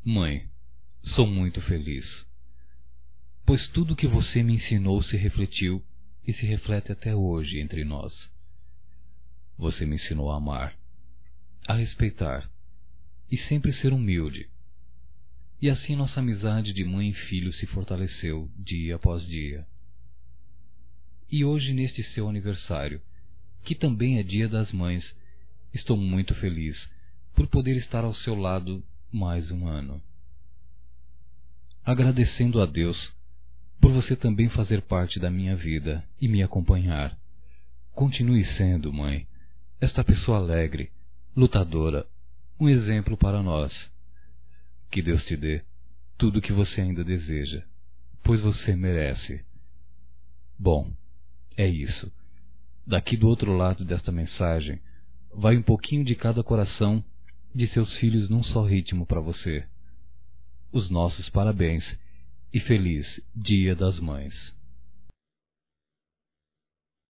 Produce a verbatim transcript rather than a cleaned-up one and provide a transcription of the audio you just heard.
Mãe, sou muito feliz, pois tudo que você me ensinou se refletiu e se reflete até hoje entre nós. Você me ensinou a amar, a respeitar e sempre ser humilde. E assim nossa amizade de mãe e filho se fortaleceu dia após dia. E hoje, neste seu aniversário, que também é Dia das Mães, estou muito feliz por poder estar ao seu lado mais um ano. Agradecendo a Deus por você também fazer parte da minha vida e me acompanhar. Continue sendo, mãe, esta pessoa alegre, lutadora, um exemplo para nós. Que Deus te dê tudo o que você ainda deseja, pois você merece. Bom, é isso. Daqui do outro lado desta mensagem, vai um pouquinho de cada coração de seus filhos num só ritmo para você. Os nossos parabéns e feliz Dia das Mães.